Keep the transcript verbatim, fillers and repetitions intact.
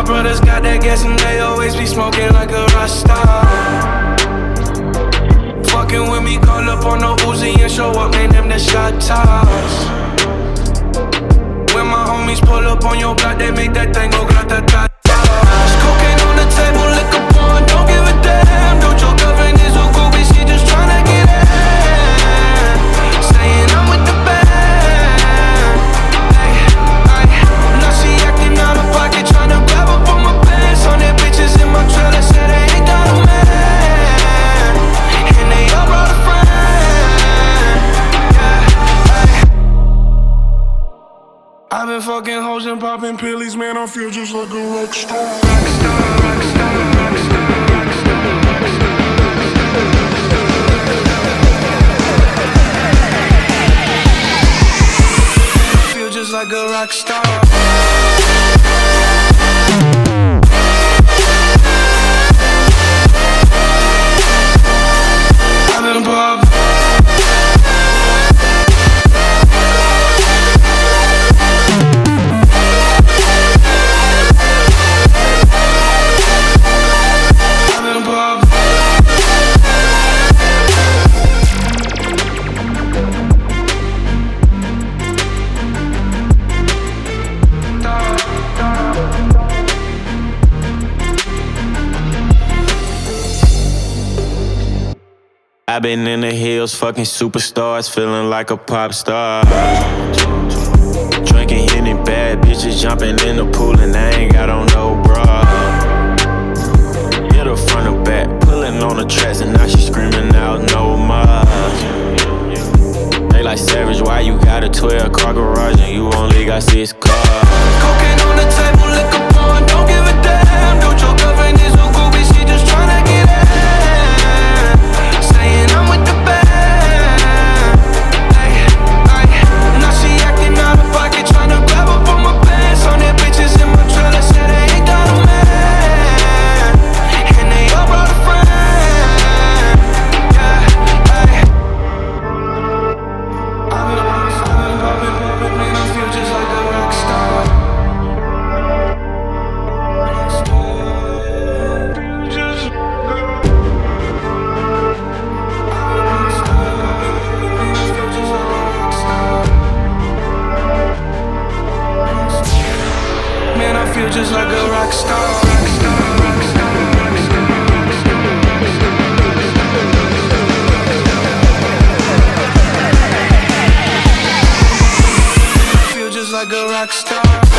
brothers got that gas and they always be smoking like a rock star. Fucking with me, call up on the Uzi and show up, name them the shot toss. When my homies pull up on your block, they make that thing go grata-ta-ta. Cocaine on the table, liquor porn, don't give a damn. Don't your girlfriend is a groupie, she just tryna get in. Saying I'm with the band. Ay, ay. Now she acting out of pocket, tryna grab up on my pants. On their bitches in my trailer, say they ain't got a man. And they all brought a friend. Yeah, ay. I've been fucking hoes and popping pillies, man, I feel just like a rock star. Rockstar, rockstar, rockstar, rockstar, rockstar. I feel just like a rock star. I've been popping. I've been in the hills, fucking superstars, feeling like a pop star. Drinking Henny, bad bitches jumping in the pool, and I ain't got on no bra. Hit her front or back, pulling on the tracks, and now she screaming out no more. They like Savage, why you got a twelve car garage and you only got six cars? Cocaine on the table, liquor porn, don't give a damn. Don't your girlfriend is a groupie, she just tryna get in. Saying I'm with the band. Ay, ay. Now she acting out of pocket, tryna grab up on my pants. On their bitches in my trailer, say they ain't got a man. And they all brought a friend. Yeah, ay. I've been poppin', poppin', poppin', man, I feel just like a rock star. Man, I feel just like a rock star. Rock star, rock star, rock star, rock star, rock star. I feel just like a rock star.